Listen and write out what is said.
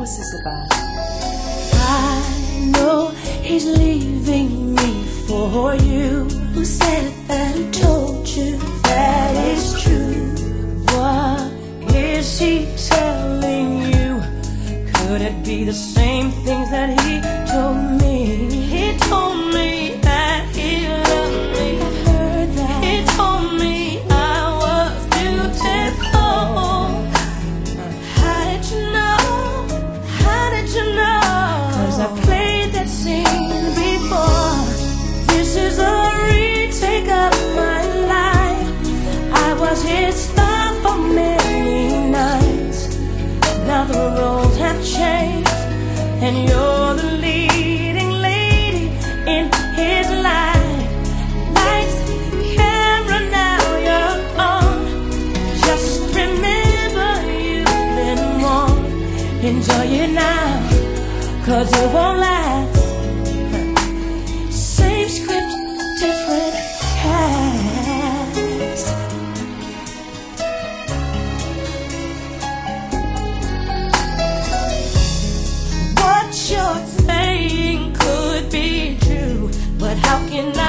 What's this about? I know he's leaving me for you. Who said that? Who told you that is true? What is he telling you? Could it be the same things that he told me? He told me that he loved me. I heard that. He told me I was beautiful. How did you know? How did you know? 'Cause I played that scene before. This is a retake of my life. I was his star for many nights. Now the roles have changed, and you're the leading lady in his life. Lights, camera, now you're on. Just remember you've been warned. Enjoy it now, 'cause it won't last. Same script, different cast. What you're saying could be true, but how can